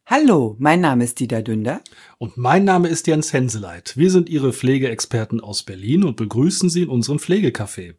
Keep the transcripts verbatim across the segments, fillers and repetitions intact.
Hallo, mein Name ist Dieter Dünder. Und mein Name ist Jens Henseleit. Wir sind Ihre Pflegeexperten aus Berlin und begrüßen Sie in unserem Pflegecafé.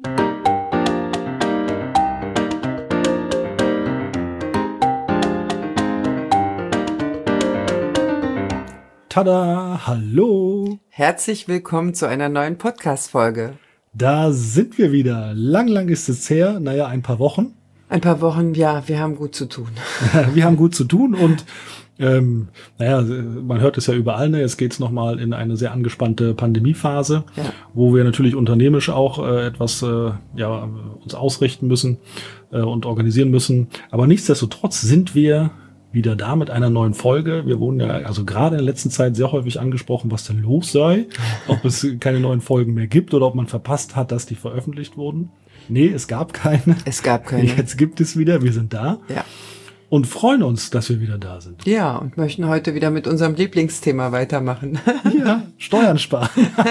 Tada, hallo. Herzlich willkommen zu einer neuen Podcast-Folge. Da sind wir wieder. Lang, lang ist es her. Naja, ein paar Wochen. Ein paar Wochen, ja, wir haben gut zu tun. Wir haben gut zu tun und ähm, naja, man hört es ja überall, ne? Jetzt geht's nochmal in eine sehr angespannte Pandemiephase, ja. Wo wir natürlich unternehmerisch auch äh, etwas äh, ja, uns ausrichten müssen äh, und organisieren müssen. Aber nichtsdestotrotz sind wir wieder da mit einer neuen Folge. Wir wurden ja also gerade in der letzten Zeit sehr häufig angesprochen, was denn los sei, ob es keine neuen Folgen mehr gibt oder ob man verpasst hat, dass die veröffentlicht wurden. Nee, es gab keine. Es gab keine. Jetzt gibt es wieder, wir sind da. Ja. Und freuen uns, dass wir wieder da sind. Ja, und möchten heute wieder mit unserem Lieblingsthema weitermachen. Ja, Steuern sparen.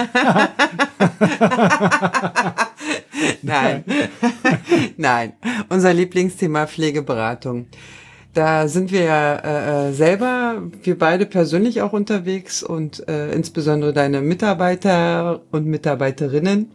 Nein, nein, unser Lieblingsthema Pflegeberatung. Da sind wir ja äh, selber, wir beide persönlich auch unterwegs und äh, insbesondere deine Mitarbeiter und Mitarbeiterinnen.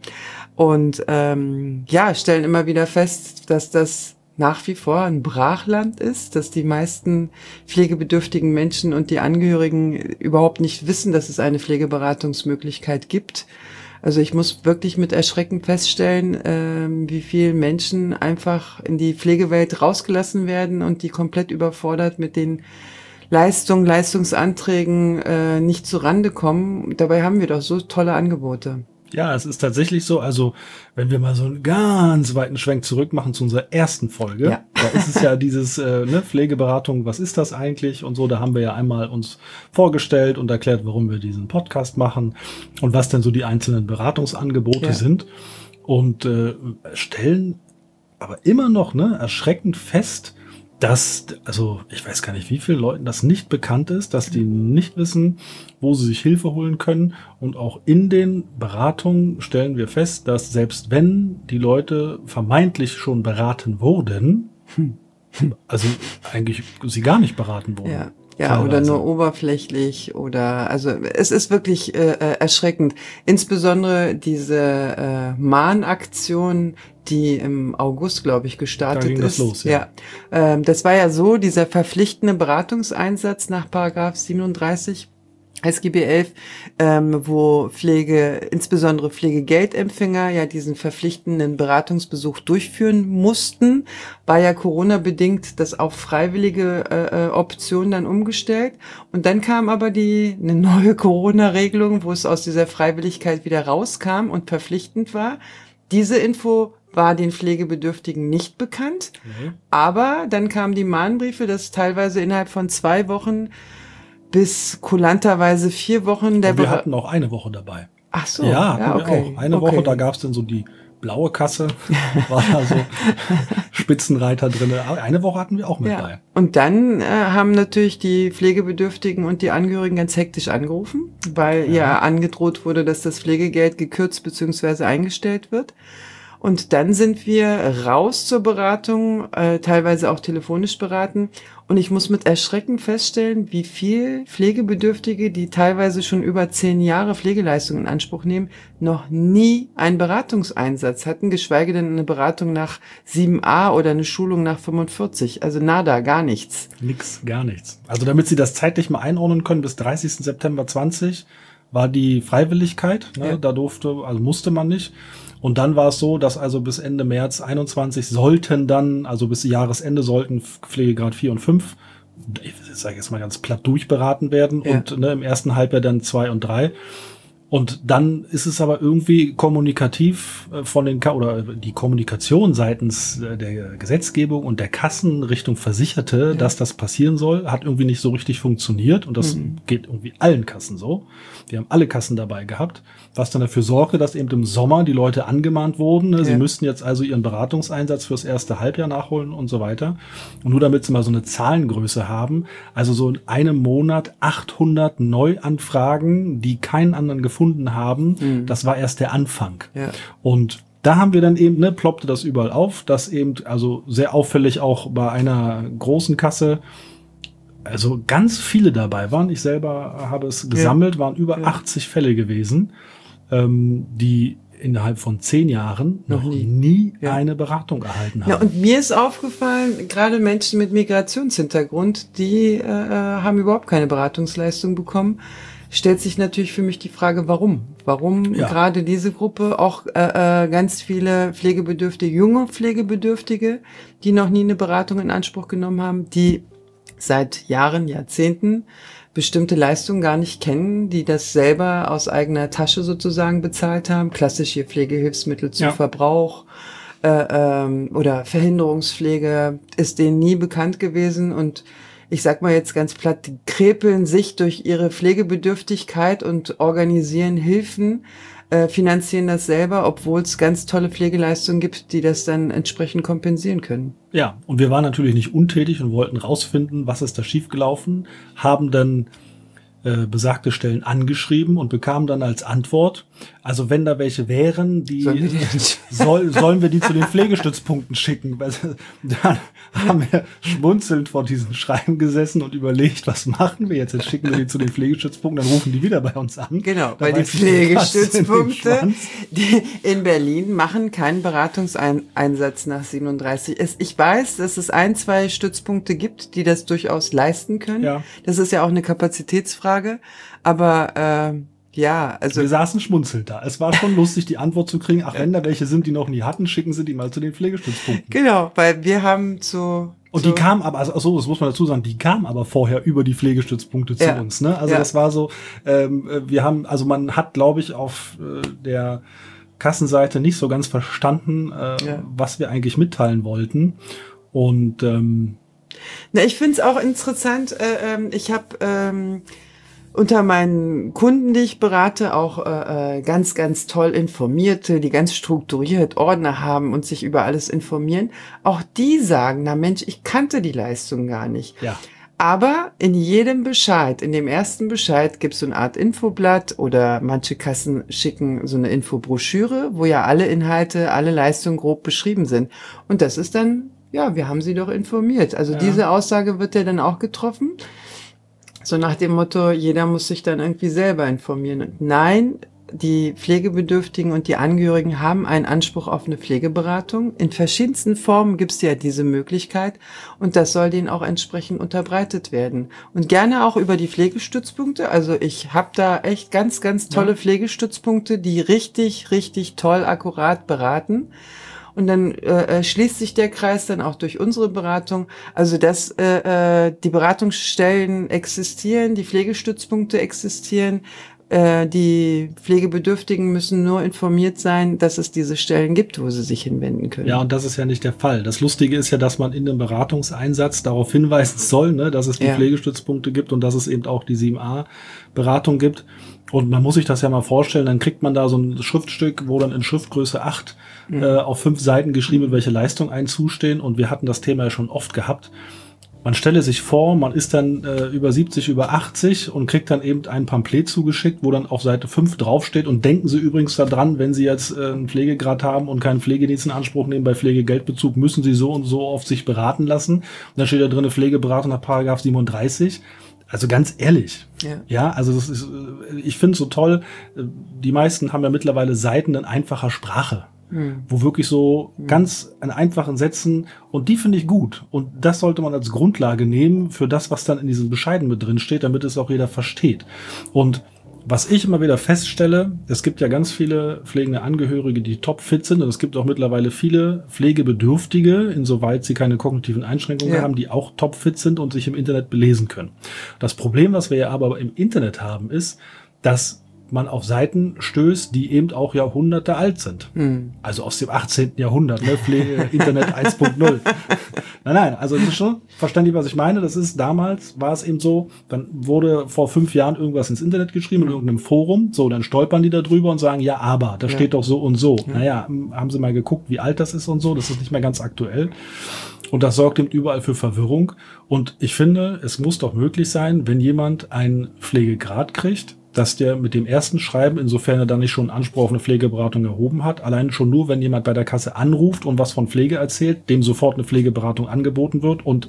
Und ähm, ja, stellen immer wieder fest, dass das nach wie vor ein Brachland ist, dass die meisten pflegebedürftigen Menschen und die Angehörigen überhaupt nicht wissen, dass es eine Pflegeberatungsmöglichkeit gibt. Also ich muss wirklich mit Erschrecken feststellen, ähm, wie viele Menschen einfach in die Pflegewelt rausgelassen werden und die komplett überfordert mit den Leistungen, Leistungsanträgen äh, nicht zurande kommen. Dabei haben wir doch so tolle Angebote. Ja, es ist tatsächlich so, also wenn wir mal so einen ganz weiten Schwenk zurück machen zu unserer ersten Folge, ja. Da ist es ja dieses äh, ne, Pflegeberatung, was ist das eigentlich und so, da haben wir ja einmal uns vorgestellt und erklärt, warum wir diesen Podcast machen und was denn so die einzelnen Beratungsangebote ja. sind und äh, stellen aber immer noch ne, erschreckend fest, dass, also ich weiß gar nicht, wie vielen Leuten das nicht bekannt ist, dass die nicht wissen, wo sie sich Hilfe holen können. Und auch in den Beratungen stellen wir fest, dass selbst wenn die Leute vermeintlich schon beraten wurden, also eigentlich sie gar nicht beraten wurden. Ja. Ja, oder nur oberflächlich oder, also es ist wirklich äh, erschreckend. Insbesondere diese äh, Mahnaktion, die im August, glaube ich, gestartet da ging ist. Das los, ja. Ja, ähm, das war ja so, dieser verpflichtende Beratungseinsatz nach Paragraph siebenunddreißig S G B elf, ähm, wo Pflege, insbesondere Pflegegeldempfänger, ja diesen verpflichtenden Beratungsbesuch durchführen mussten, war ja Corona-bedingt das auf freiwillige äh, Option dann umgestellt. Und dann kam aber die eine neue Corona-Regelung, wo es aus dieser Freiwilligkeit wieder rauskam und verpflichtend war. Diese Info war den Pflegebedürftigen nicht bekannt, mhm. Aber dann kamen die Mahnbriefe, dass teilweise innerhalb von zwei Wochen bis kulanterweise vier Wochen. Der und wir Be- hatten auch eine Woche dabei. Ach so. Ja, hatten ja, okay. wir auch. Eine okay. Woche, da gab's dann so die blaue Kasse, war da so Spitzenreiter drin. Eine Woche hatten wir auch mit ja. bei. Und dann äh, haben natürlich die Pflegebedürftigen und die Angehörigen ganz hektisch angerufen, weil ja, ja angedroht wurde, dass das Pflegegeld gekürzt bzw. eingestellt wird. Und dann sind wir raus zur Beratung, äh, teilweise auch telefonisch beraten. Und ich muss mit Erschrecken feststellen, wie viel Pflegebedürftige, die teilweise schon über zehn Jahre Pflegeleistung in Anspruch nehmen, noch nie einen Beratungseinsatz hatten, geschweige denn eine Beratung nach sieben a oder eine Schulung nach fünfundvierzig. Also nada, gar nichts. Nix, gar nichts. Also damit Sie das zeitlich mal einordnen können, bis dreißigsten September zwanzig war die Freiwilligkeit. Ne? Ja. Da durfte, also musste man nicht. Und dann war es so, dass also bis Ende März einundzwanzig sollten dann, also bis Jahresende sollten Pflegegrad vier und fünf, ich sage jetzt mal ganz platt, durchberaten werden ja. und ne, im ersten Halbjahr dann zwei und drei. Und dann ist es aber irgendwie kommunikativ von den, Ka- oder die Kommunikation seitens der Gesetzgebung und der Kassen Richtung Versicherte, ja. dass das passieren soll, hat irgendwie nicht so richtig funktioniert. Und das mhm. geht irgendwie allen Kassen so. Wir haben alle Kassen dabei gehabt, was dann dafür sorgte, dass eben im Sommer die Leute angemahnt wurden. Ja. Sie müssten jetzt also ihren Beratungseinsatz fürs erste Halbjahr nachholen und so weiter. Und nur damit sie mal so eine Zahlengröße haben, also so in einem Monat achthundert Neuanfragen, die keinen anderen gefunden haben, mhm. das war erst der Anfang. Ja. Und da haben wir dann eben, ne, ploppte das überall auf, dass eben, also sehr auffällig auch bei einer großen Kasse also ganz viele dabei waren. Ich selber habe es gesammelt, waren über ja. achtzig Fälle gewesen, ähm, die innerhalb von zehn Jahren noch, noch nie, nie ja. eine Beratung erhalten haben. Ja, und mir ist aufgefallen, gerade Menschen mit Migrationshintergrund, die äh, haben überhaupt keine Beratungsleistung bekommen. Stellt sich natürlich für mich die Frage, warum? Warum ja. gerade diese Gruppe, auch äh, äh, ganz viele Pflegebedürftige, junge Pflegebedürftige, die noch nie eine Beratung in Anspruch genommen haben, die seit Jahren, Jahrzehnten bestimmte Leistungen gar nicht kennen, die das selber aus eigener Tasche sozusagen bezahlt haben, klassische Pflegehilfsmittel zu ja. Verbrauch äh, ähm, oder Verhinderungspflege, ist denen nie bekannt gewesen und ich sag mal jetzt ganz platt, die krepeln sich durch ihre Pflegebedürftigkeit und organisieren Hilfen, äh, finanzieren das selber, obwohl es ganz tolle Pflegeleistungen gibt, die das dann entsprechend kompensieren können. Ja, und wir waren natürlich nicht untätig und wollten rausfinden, was ist da schiefgelaufen, haben dann äh, besagte Stellen angeschrieben und bekamen dann als Antwort, also wenn da welche wären, die, sollen wir, die soll, sollen wir die zu den Pflegestützpunkten schicken. Dann haben wir schmunzelnd vor diesem Schreiben gesessen und überlegt, was machen wir jetzt? Jetzt schicken wir die zu den Pflegestützpunkten, dann rufen die wieder bei uns an. Genau, da weil die Pflegestützpunkte die in Berlin machen keinen Beratungseinsatz nach siebenunddreißig. Ich weiß, dass es ein, zwei Stützpunkte gibt, die das durchaus leisten können. Ja. Das ist ja auch eine Kapazitätsfrage, aber äh, ja, also. Wir saßen schmunzelnd da. Es war schon lustig, die Antwort zu kriegen. Ach, wenn da welche sind, die noch nie hatten, schicken sie die mal zu den Pflegestützpunkten. Genau, weil wir haben zu. Und die kam aber, also so, das muss man dazu sagen, die kam aber vorher über die Pflegestützpunkte zu ja. uns. Ne? Also ja. das war so, ähm, wir haben, also man hat, glaube ich, auf äh, der Kassenseite nicht so ganz verstanden, äh, ja. was wir eigentlich mitteilen wollten. Und ähm, na, ich finde es auch interessant. Äh, ähm, ich habe ähm, unter meinen Kunden, die ich berate, auch äh, ganz, ganz toll informierte, die ganz strukturiert Ordner haben und sich über alles informieren. Auch die sagen, na Mensch, ich kannte die Leistung gar nicht. Ja. Aber in jedem Bescheid, in dem ersten Bescheid gibt es so eine Art Infoblatt oder manche Kassen schicken so eine Infobroschüre, wo ja alle Inhalte, alle Leistungen grob beschrieben sind. Und das ist dann, ja, wir haben sie doch informiert. Also ja. diese Aussage wird ja dann auch getroffen. So nach dem Motto, jeder muss sich dann irgendwie selber informieren. Und nein, die Pflegebedürftigen und die Angehörigen haben einen Anspruch auf eine Pflegeberatung. In verschiedensten Formen gibt es ja diese Möglichkeit und das soll denen auch entsprechend unterbreitet werden. Und gerne auch über die Pflegestützpunkte. Also ich habe da echt ganz, ganz tolle ja. Pflegestützpunkte, die richtig, richtig toll, akkurat beraten. Und dann äh, schließt sich der Kreis dann auch durch unsere Beratung. Also dass äh, die Beratungsstellen existieren, die Pflegestützpunkte existieren, äh, die Pflegebedürftigen müssen nur informiert sein, dass es diese Stellen gibt, wo sie sich hinwenden können. Ja, und das ist ja nicht der Fall. Das Lustige ist ja, dass man in dem Beratungseinsatz darauf hinweisen soll, ne, dass es die ja. Pflegestützpunkte gibt und dass es eben auch die sieben a Beratung gibt. Und man muss sich das ja mal vorstellen, dann kriegt man da so ein Schriftstück, wo dann in Schriftgröße acht mhm. äh, auf fünf Seiten geschrieben wird, welche Leistungen einem zustehen. Und wir hatten das Thema ja schon oft gehabt. Man stelle sich vor, man ist dann äh, über siebzig, über achtzig und kriegt dann eben ein Pamphlet zugeschickt, wo dann auf Seite fünf draufsteht. Und denken Sie übrigens daran, wenn Sie jetzt äh, einen Pflegegrad haben und keinen Pflegedienst in Anspruch nehmen, bei Pflegegeldbezug müssen Sie so und so oft sich beraten lassen. Und dann steht da drin Pflegeberatung nach Paragraph siebenunddreißig. Also ganz ehrlich, ja, ja also das ist, ich finde es so toll, die meisten haben ja mittlerweile Seiten in einfacher Sprache, hm. wo wirklich so hm. ganz in einfachen Sätzen, und die finde ich gut. Und das sollte man als Grundlage nehmen für das, was dann in diesen Bescheiden mit drin steht, damit es auch jeder versteht. Und was ich immer wieder feststelle, es gibt ja ganz viele pflegende Angehörige, die topfit sind, und es gibt auch mittlerweile viele Pflegebedürftige, insoweit sie keine kognitiven Einschränkungen ja. haben, die auch topfit sind und sich im Internet belesen können. Das Problem, was wir ja aber im Internet haben, ist, dass man auf Seiten stößt, die eben auch Jahrhunderte alt sind. Mhm. Also aus dem achtzehnten Jahrhundert, ne? Pflege, Internet eins punkt null. Nein, nein, also das ist schon verständlich, was ich meine. Das ist, damals war es eben so, dann wurde vor fünf Jahren irgendwas ins Internet geschrieben, in irgendeinem Forum, so, dann stolpern die da drüber und sagen, ja, aber, da ja. steht doch so und so. Ja. Naja, haben sie mal geguckt, wie alt das ist und so, das ist nicht mehr ganz aktuell. Und das sorgt eben überall für Verwirrung. Und ich finde, es muss doch möglich sein, wenn jemand einen Pflegegrad kriegt, dass der mit dem ersten Schreiben, insofern er dann nicht schon Anspruch auf eine Pflegeberatung erhoben hat, allein schon nur, wenn jemand bei der Kasse anruft und was von Pflege erzählt, dem sofort eine Pflegeberatung angeboten wird und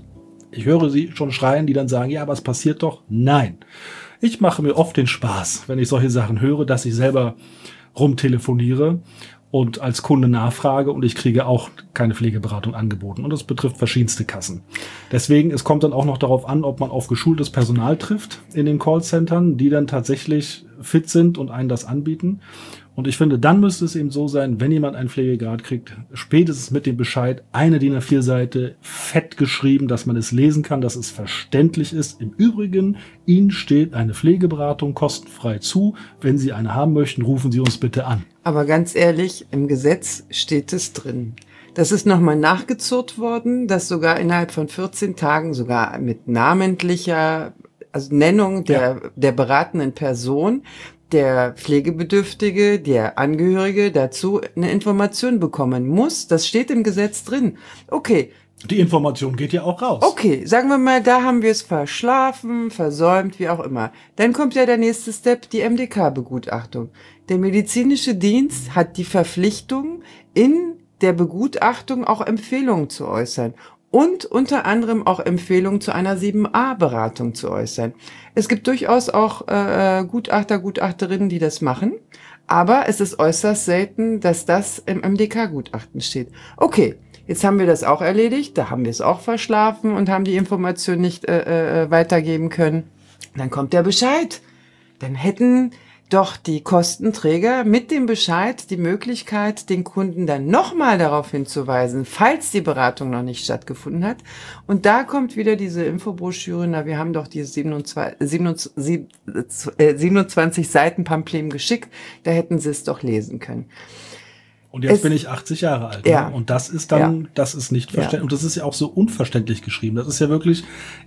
Ich höre sie schon schreien, die dann sagen, ja, aber es passiert doch. Nein. Ich mache mir oft den Spaß, wenn ich solche Sachen höre, dass ich selber rumtelefoniere und als Kunde nachfrage und ich kriege auch keine Pflegeberatung angeboten. Und das betrifft verschiedenste Kassen. Deswegen, es kommt dann auch noch darauf an, ob man auf geschultes Personal trifft in den Callcentern, die dann tatsächlich fit sind und einen das anbieten. Und ich finde, dann müsste es eben so sein, wenn jemand einen Pflegegrad kriegt, spätestens mit dem Bescheid, eine D I N A vier Seite, fett geschrieben, dass man es lesen kann, dass es verständlich ist. Im Übrigen, Ihnen steht eine Pflegeberatung kostenfrei zu. Wenn Sie eine haben möchten, rufen Sie uns bitte an. Aber ganz ehrlich, im Gesetz steht es drin. Das ist nochmal nachgezurrt worden, dass sogar innerhalb von vierzehn Tagen, sogar mit namentlicher also Nennung der, ja. der beratenden Person, der Pflegebedürftige, der Angehörige dazu eine Information bekommen muss. Das steht im Gesetz drin. Okay. Die Information geht ja auch raus. Okay, sagen wir mal, da haben wir es verschlafen, versäumt, wie auch immer. Dann kommt ja der nächste Step, die M D K-Begutachtung. Der medizinische Dienst hat die Verpflichtung, in der Begutachtung auch Empfehlungen zu äußern. Und unter anderem auch Empfehlungen zu einer sieben a Beratung zu äußern. Es gibt durchaus auch äh, Gutachter, Gutachterinnen, die das machen, aber es ist äußerst selten, dass das im M D K-Gutachten steht. Okay, jetzt haben wir das auch erledigt, da haben wir es auch verschlafen und haben die Information nicht äh, äh, weitergeben können. Dann kommt der Bescheid. Dann hätten doch die Kostenträger mit dem Bescheid die Möglichkeit, den Kunden dann nochmal darauf hinzuweisen, falls die Beratung noch nicht stattgefunden hat. Und da kommt wieder diese Infobroschüre, na, wir haben doch diese siebenundzwanzig Seiten Pamphlet geschickt, da hätten sie es doch lesen können. Und jetzt es, bin ich achtzig Jahre alt. Ja. Ne? Und das ist dann, ja. das ist nicht verständlich. Ja. Und das ist ja auch so unverständlich geschrieben. Das ist ja wirklich,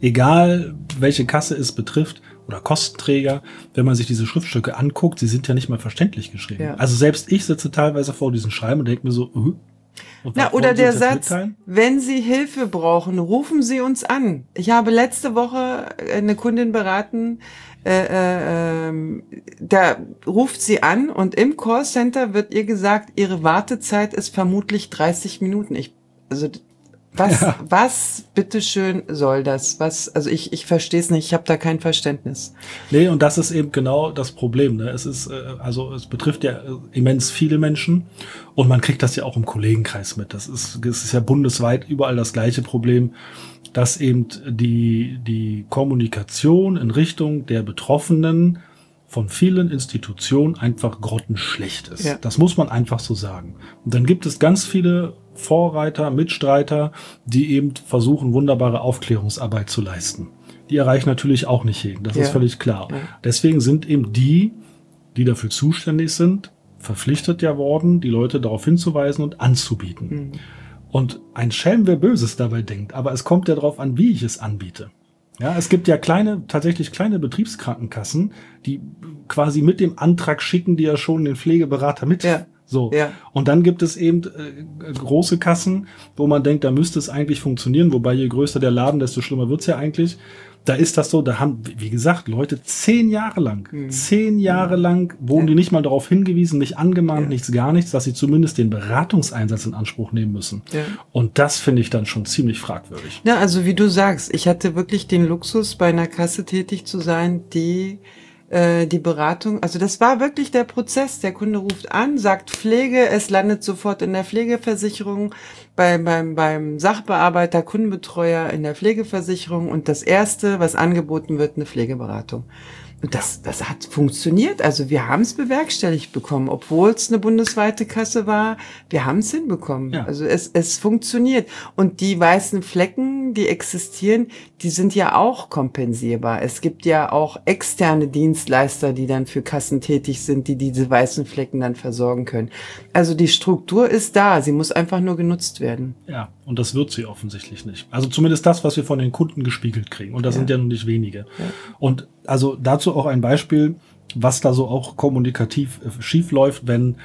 egal welche Kasse es betrifft oder Kostenträger, wenn man sich diese Schriftstücke anguckt, sie sind ja nicht mal verständlich geschrieben. Ja. Also selbst ich sitze teilweise vor diesen Schreiben und denke mir so, uh, und na, oder der Satz, mitteilen? Wenn Sie Hilfe brauchen, rufen Sie uns an. Ich habe letzte Woche eine Kundin beraten, Äh, äh, ähm, da ruft sie an und im Callcenter wird ihr gesagt, ihre Wartezeit ist vermutlich dreißig Minuten. Ich, also was, ja. was bitteschön soll das? Was, also ich, ich verstehe es nicht. Ich habe da kein Verständnis. Nee, und das ist eben genau das Problem. Ne? Es ist, äh, also es betrifft ja immens viele Menschen und man kriegt das ja auch im Kollegenkreis mit. Das ist, das ist ja bundesweit überall das gleiche Problem, dass eben die, die Kommunikation in Richtung der Betroffenen von vielen Institutionen einfach grottenschlecht ist. Ja. Das muss man einfach so sagen. Und dann gibt es ganz viele Vorreiter, Mitstreiter, die eben versuchen, wunderbare Aufklärungsarbeit zu leisten. Die erreichen natürlich auch nicht jeden, das ja. ist völlig klar. Ja. Deswegen sind eben die, die dafür zuständig sind, verpflichtet ja worden, die Leute darauf hinzuweisen und anzubieten. Mhm. Und ein Schelm, wer Böses dabei denkt, aber es kommt ja darauf an, wie ich es anbiete. Ja, es gibt ja kleine, tatsächlich kleine Betriebskrankenkassen, die quasi mit dem Antrag schicken, die ja schon den Pflegeberater mit. Ja. So. Ja. Und dann gibt es eben äh, große Kassen, wo man denkt, da müsste es eigentlich funktionieren, wobei je größer der Laden, desto schlimmer wird's ja eigentlich. Da ist das so, da haben, wie gesagt, Leute zehn Jahre lang, mhm. zehn Jahre lang wurden ja. die nicht mal darauf hingewiesen, nicht angemahnt, ja. nichts, gar nichts, dass sie zumindest den Beratungseinsatz in Anspruch nehmen müssen. Ja. Und das finde ich dann schon ziemlich fragwürdig. Ja, also wie du sagst, ich hatte wirklich den Luxus, bei einer Kasse tätig zu sein, die äh, die Beratung, also das war wirklich der Prozess. Der Kunde ruft an, sagt Pflege, es landet sofort in der Pflegeversicherung, beim, beim, beim Sachbearbeiter, Kundenbetreuer in der Pflegeversicherung und das erste, was angeboten wird, eine Pflegeberatung. Und das, das hat funktioniert. Also wir haben es bewerkstelligt bekommen, obwohl es eine bundesweite Kasse war. Wir haben es hinbekommen. Ja. Also es, es funktioniert. Und die weißen Flecken, die existieren, die sind ja auch kompensierbar. Es gibt ja auch externe Dienstleister, die dann für Kassen tätig sind, die diese weißen Flecken dann versorgen können. Also die Struktur ist da. Sie muss einfach nur genutzt werden. Ja, und das wird sie offensichtlich nicht. Also zumindest das, was wir von den Kunden gespiegelt kriegen. Und das ja. sind ja nun nicht wenige. Ja. Und also dazu auch ein Beispiel, was da so auch kommunikativ schief läuft, wenn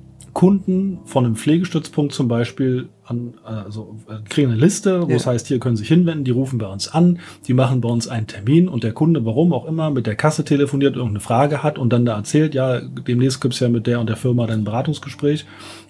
Kunden von einem Pflegestützpunkt zum Beispiel an, also kriegen eine Liste, wo ja. es heißt, hier können Sie sich hinwenden, die rufen bei uns an, die machen bei uns einen Termin und der Kunde, warum auch immer, mit der Kasse telefoniert, irgendeine Frage hat und dann da erzählt, ja, demnächst gibt's ja mit der und der Firma dann ein Beratungsgespräch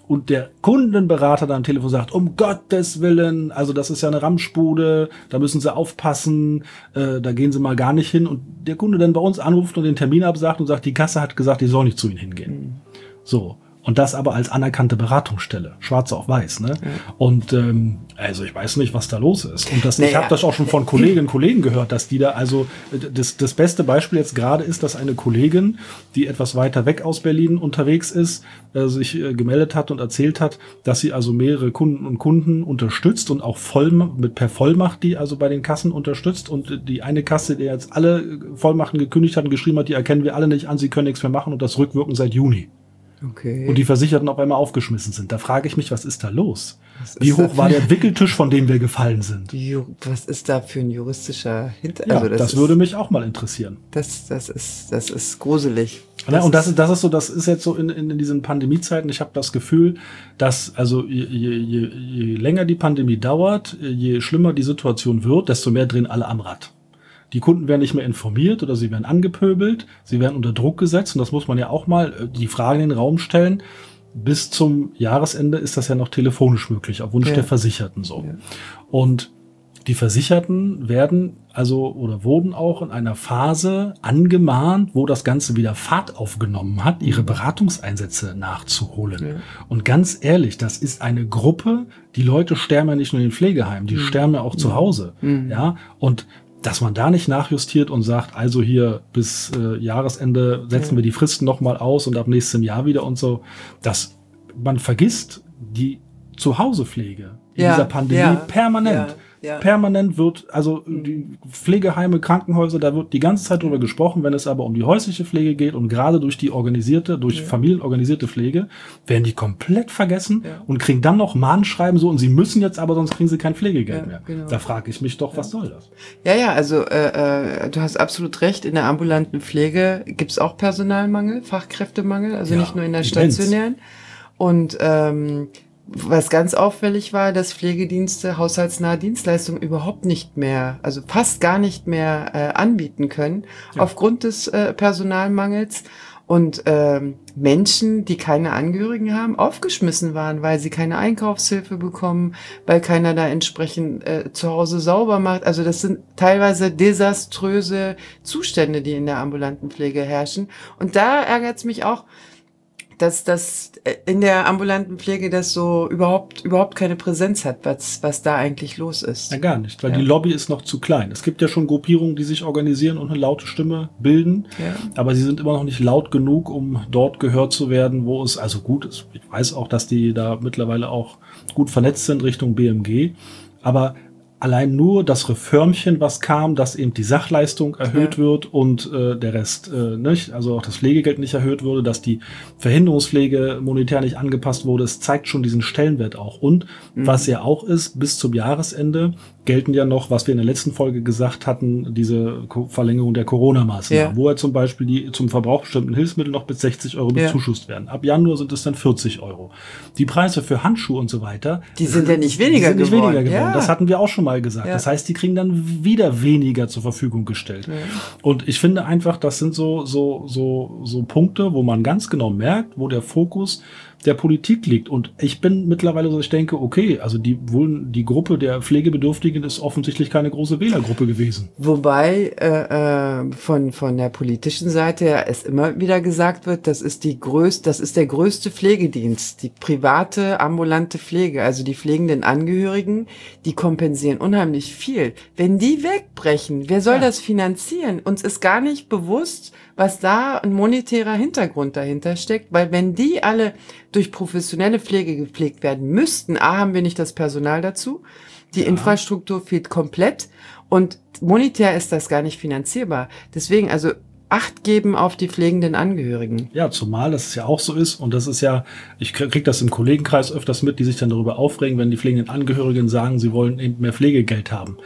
und der Kundenberater dann am Telefon sagt, um Gottes Willen, also das ist ja eine Ramschbude, da müssen Sie aufpassen, äh, da gehen Sie mal gar nicht hin. Und der Kunde dann bei uns anruft und den Termin absagt und sagt, die Kasse hat gesagt, ich soll nicht zu Ihnen hingehen. Mhm. So. Und das aber als anerkannte Beratungsstelle, schwarz auf weiß, ne? Ja. Und ähm, also ich weiß nicht, was da los ist. Und das, naja. ich habe das auch schon von Kolleginnen und Kollegen gehört, dass die da, also das, das beste Beispiel jetzt gerade ist, dass eine Kollegin, die etwas weiter weg aus Berlin unterwegs ist, äh, sich äh, gemeldet hat und erzählt hat, dass sie also mehrere Kunden und Kunden unterstützt und auch voll mit per Vollmacht die also bei den Kassen unterstützt. Und die eine Kasse, die jetzt alle Vollmachten gekündigt hat und geschrieben hat, die erkennen wir alle nicht an, sie können nichts mehr machen und das rückwirkend seit Juni. Okay. Und die Versicherten auf einmal aufgeschmissen sind. Da frage ich mich, was ist da los? Was Wie hoch war der Wickeltisch, von dem wir gefallen sind? Was ist da für ein juristischer Hintergrund? Ja, also das, das ist, würde mich auch mal interessieren. Das, das ist, das ist gruselig. Das ja, und das ist, das ist so, das ist jetzt so in, in, in diesen Pandemiezeiten. Ich habe das Gefühl, dass also je, je, je, je länger die Pandemie dauert, je schlimmer die Situation wird, desto mehr drehen alle am Rad. Die Kunden werden nicht mehr informiert oder sie werden angepöbelt, sie werden unter Druck gesetzt und das muss man ja auch mal die Frage in den Raum stellen. Bis zum Jahresende ist das ja noch telefonisch möglich, auf Wunsch ja. der Versicherten so. Ja. Und die Versicherten werden also oder wurden auch in einer Phase angemahnt, wo das Ganze wieder Fahrt aufgenommen hat, ihre Beratungseinsätze nachzuholen. Ja. Und ganz ehrlich, das ist eine Gruppe, die Leute sterben ja nicht nur in den Pflegeheimen, die mhm. sterben ja auch mhm. zu Hause. Mhm. Ja, und dass man da nicht nachjustiert und sagt, also hier bis äh, Jahresende setzen ja. wir die Fristen nochmal aus und ab nächstem Jahr wieder und so, dass man vergisst die Zuhausepflege in ja. dieser Pandemie ja. permanent. Ja. Ja. Permanent wird, also die Pflegeheime, Krankenhäuser, da wird die ganze Zeit drüber gesprochen. Wenn es aber um die häusliche Pflege geht und gerade durch die organisierte, durch ja. familienorganisierte Pflege, werden die komplett vergessen ja. und kriegen dann noch Mahnschreiben so und sie müssen jetzt aber, sonst kriegen sie kein Pflegegeld ja, mehr. Genau. Da frage ich mich doch, ja. was soll das? Ja, ja, also äh, du hast absolut recht. In der ambulanten Pflege gibt's auch Personalmangel, Fachkräftemangel, also ja, nicht nur in der stationären. Und ähm, was ganz auffällig war, dass Pflegedienste haushaltsnahe Dienstleistungen überhaupt nicht mehr, also fast gar nicht mehr äh, anbieten können, ja. aufgrund des äh, Personalmangels. Und ähm, Menschen, die keine Angehörigen haben, aufgeschmissen waren, weil sie keine Einkaufshilfe bekommen, weil keiner da entsprechend äh, zu Hause sauber macht. Also das sind teilweise desaströse Zustände, die in der ambulanten Pflege herrschen. Und da ärgert es mich auch, dass das in der ambulanten Pflege das so überhaupt überhaupt keine Präsenz hat, was was da eigentlich los ist. Ja, gar nicht, weil ja. die Lobby ist noch zu klein. Es gibt ja schon Gruppierungen, die sich organisieren und eine laute Stimme bilden, ja. aber sie sind immer noch nicht laut genug, um dort gehört zu werden, wo es also gut ist. Ich weiß auch, dass die da mittlerweile auch gut vernetzt sind Richtung B M G, aber allein nur das Reformchen, was kam, dass eben die Sachleistung erhöht ja. wird und äh, der Rest äh, nicht, also auch das Pflegegeld nicht erhöht wurde, dass die Verhinderungspflege monetär nicht angepasst wurde, es zeigt schon diesen Stellenwert auch. Und mhm. was ja auch ist, bis zum Jahresende gelten ja noch, was wir in der letzten Folge gesagt hatten, diese Ko- Verlängerung der Corona-Maßnahmen, ja. wo ja zum Beispiel die zum Verbrauch bestimmten Hilfsmittel noch bis sechzig Euro ja. bezuschusst werden. Ab Januar sind es dann vierzig Euro. Die Preise für Handschuhe und so weiter, die sind ja nicht weniger die sind geworden. Nicht weniger geworden. Ja. Das hatten wir auch schon mal gesagt. Ja. Das heißt, die kriegen dann wieder weniger zur Verfügung gestellt. Ja. Und ich finde einfach, das sind so so so so Punkte, wo man ganz genau merkt, wo der Fokus der Politik liegt. Und ich bin mittlerweile so, ich denke, okay, also die wohl die Gruppe der Pflegebedürftigen ist offensichtlich keine große Wählergruppe gewesen. Wobei äh, äh, von von der politischen Seite ja es immer wieder gesagt wird, das ist die größte, das ist der größte Pflegedienst, die private ambulante Pflege, also die pflegenden Angehörigen, die kompensieren unheimlich viel. Wenn die wegbrechen, wer soll ja. das finanzieren? Uns ist gar nicht bewusst, was da ein monetärer Hintergrund dahinter steckt, weil wenn die alle durch professionelle Pflege gepflegt werden müssten, A, haben wir nicht das Personal dazu, die ja. Infrastruktur fehlt komplett und monetär ist das gar nicht finanzierbar. Deswegen, also Acht geben auf die pflegenden Angehörigen. Ja, zumal das ja auch so ist und das ist ja, ich krieg das im Kollegenkreis öfters mit, die sich dann darüber aufregen, wenn die pflegenden Angehörigen sagen, sie wollen eben mehr Pflegegeld haben.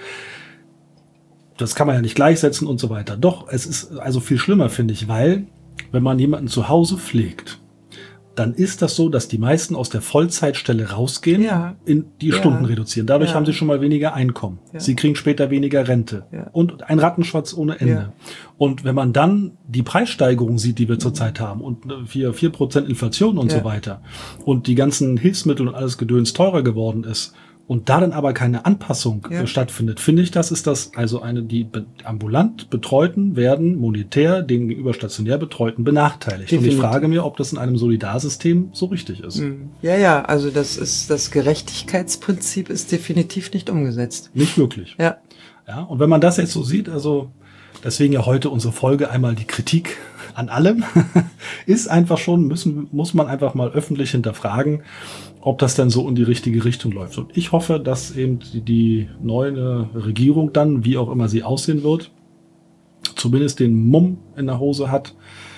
Das kann man ja nicht gleichsetzen und so weiter. Doch, es ist also viel schlimmer, finde ich, weil, wenn man jemanden zu Hause pflegt, dann ist das so, dass die meisten aus der Vollzeitstelle rausgehen, ja. in die ja. Stunden reduzieren. Dadurch ja. haben sie schon mal weniger Einkommen. Ja. Sie kriegen später weniger Rente. Ja. Und ein Rattenschwanz ohne Ende. Ja. Und wenn man dann die Preissteigerung sieht, die wir mhm. zurzeit haben, und vier Prozent Inflation und ja. so weiter, und die ganzen Hilfsmittel und alles Gedöns teurer geworden ist, und da dann aber keine Anpassung ja. stattfindet, finde ich, das ist das, also eine, die be- ambulant Betreuten werden monetär den gegenüber stationär Betreuten benachteiligt. Definitiv. Und ich frage mir, ob das in einem Solidarsystem so richtig ist. Ja, ja, also das ist, das Gerechtigkeitsprinzip ist definitiv nicht umgesetzt. Nicht wirklich. Ja. Ja, und wenn man das jetzt so sieht, also deswegen ja heute unsere Folge einmal die Kritik an allem, ist einfach schon, müssen, muss man einfach mal öffentlich hinterfragen, ob das denn so in die richtige Richtung läuft. Und ich hoffe, dass eben die, die neue Regierung dann, wie auch immer sie aussehen wird, zumindest den Mumm in der Hose hat,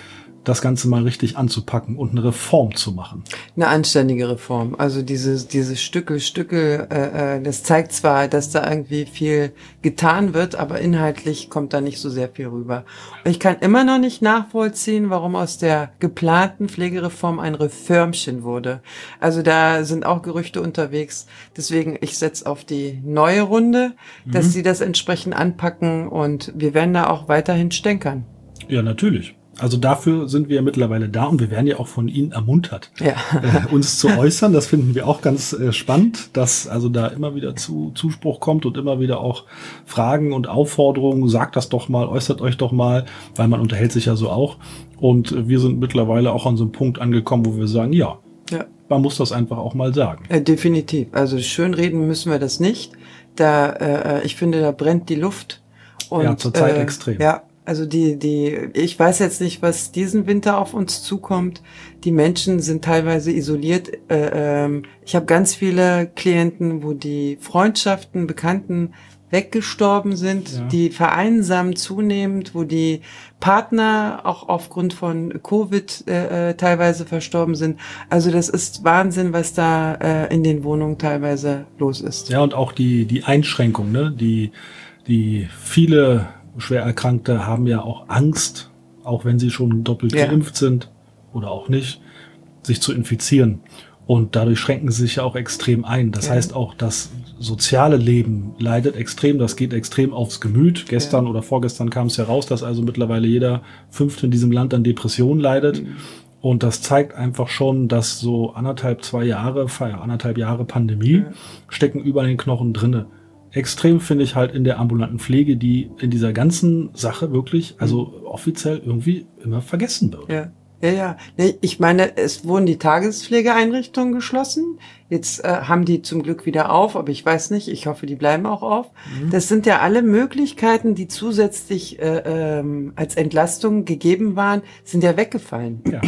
das Ganze mal richtig anzupacken und eine Reform zu machen. Eine anständige Reform. Also diese, diese Stücke, Stücke, äh, das zeigt zwar, dass da irgendwie viel getan wird, aber inhaltlich kommt da nicht so sehr viel rüber. Und ich kann immer noch nicht nachvollziehen, warum aus der geplanten Pflegereform ein Reformchen wurde. Also da sind auch Gerüchte unterwegs. Deswegen, ich setze auf die neue Runde, dass mhm. sie das entsprechend anpacken, und wir werden da auch weiterhin stänkern. Ja, natürlich. Also dafür sind wir ja mittlerweile da, und wir werden ja auch von Ihnen ermuntert, ja. äh, uns zu äußern. Das finden wir auch ganz äh, spannend, dass also da immer wieder zu Zuspruch kommt und immer wieder auch Fragen und Aufforderungen. Sagt das doch mal, äußert euch doch mal, weil man unterhält sich ja so auch. Und äh, wir sind mittlerweile auch an so einem Punkt angekommen, wo wir sagen, ja, ja. man muss das einfach auch mal sagen. Äh, definitiv. Also schönreden müssen wir das nicht. Da, äh, ich finde, da brennt die Luft. Und, ja, zurzeit äh, extrem. Ja. Also die, die, ich weiß jetzt nicht, was diesen Winter auf uns zukommt. Die Menschen sind teilweise isoliert. Äh, ähm, ich habe ganz viele Klienten, wo die Freundschaften, Bekannten weggestorben sind, ja. die vereinsamen zunehmend, wo die Partner auch aufgrund von Covid äh, teilweise verstorben sind. Also das ist Wahnsinn, was da äh, in den Wohnungen teilweise los ist. Ja, und auch die, die Einschränkung, ne, die, die viele Schwererkrankte haben ja auch Angst, auch wenn sie schon doppelt ja. geimpft sind oder auch nicht, sich zu infizieren. Und dadurch schränken sie sich ja auch extrem ein. Das ja. heißt auch, das soziale Leben leidet extrem, das geht extrem aufs Gemüt. Gestern ja. oder vorgestern kam es ja raus, dass also mittlerweile jeder Fünfte in diesem Land an Depressionen leidet. Mhm. Und das zeigt einfach schon, dass so anderthalb, zwei Jahre, anderthalb Jahre Pandemie ja. stecken über den Knochen drinne. Extrem finde ich halt in der ambulanten Pflege, die in dieser ganzen Sache wirklich, also offiziell irgendwie immer vergessen wird. Ja, ja, ja. Nee, ich meine, es wurden die Tagespflegeeinrichtungen geschlossen. Jetzt äh, haben die zum Glück wieder auf, aber ich weiß nicht, ich hoffe, die bleiben auch auf. Mhm. Das sind ja alle Möglichkeiten, die zusätzlich äh, ähm, als Entlastung gegeben waren, sind ja weggefallen. Ja.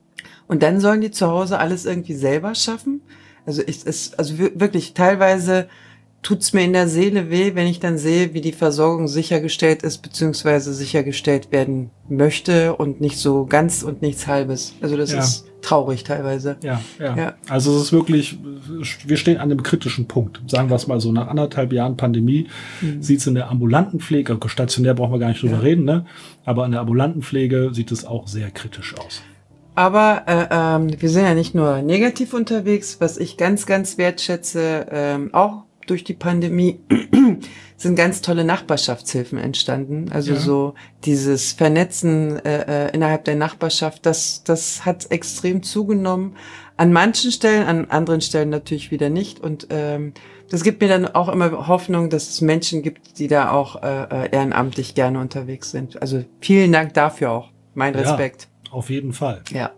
Und dann sollen die zu Hause alles irgendwie selber schaffen. Also ich, es, also wirklich teilweise tut's mir in der Seele weh, wenn ich dann sehe, wie die Versorgung sichergestellt ist, beziehungsweise sichergestellt werden möchte und nicht so ganz und nichts Halbes. Also das ja. ist traurig teilweise. Ja, ja, ja. Also es ist wirklich, wir stehen an einem kritischen Punkt. Sagen wir es mal so, nach anderthalb Jahren Pandemie mhm. sieht's in der ambulanten Pflege, also stationär brauchen wir gar nicht drüber ja. reden, ne? Aber in der ambulanten Pflege sieht es auch sehr kritisch aus. Aber äh, ähm, wir sind ja nicht nur negativ unterwegs, was ich ganz, ganz wertschätze, ähm, auch durch die Pandemie sind ganz tolle Nachbarschaftshilfen entstanden. Also ja. so dieses Vernetzen äh, innerhalb der Nachbarschaft, das das hat extrem zugenommen. An manchen Stellen, an anderen Stellen natürlich wieder nicht. Und ähm, das gibt mir dann auch immer Hoffnung, dass es Menschen gibt, die da auch äh, ehrenamtlich gerne unterwegs sind. Also vielen Dank dafür auch. Mein Respekt. Ja, auf jeden Fall. Ja.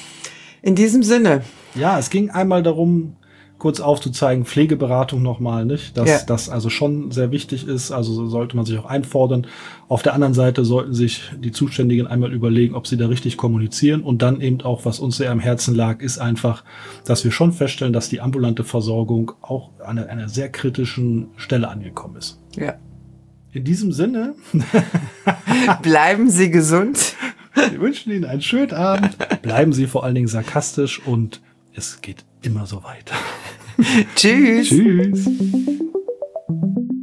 In diesem Sinne. Ja, es ging einmal darum, kurz aufzuzeigen, Pflegeberatung nochmal, nicht? Dass ja. das also schon sehr wichtig ist, also sollte man sich auch einfordern. Auf der anderen Seite sollten sich die Zuständigen einmal überlegen, ob sie da richtig kommunizieren, und dann eben auch, was uns sehr am Herzen lag, ist einfach, dass wir schon feststellen, dass die ambulante Versorgung auch an einer, einer sehr kritischen Stelle angekommen ist. Ja. In diesem Sinne bleiben Sie gesund. Wir wünschen Ihnen einen schönen Abend. Bleiben Sie vor allen Dingen sarkastisch, und es geht immer so weiter. Tschüss. Tschüss.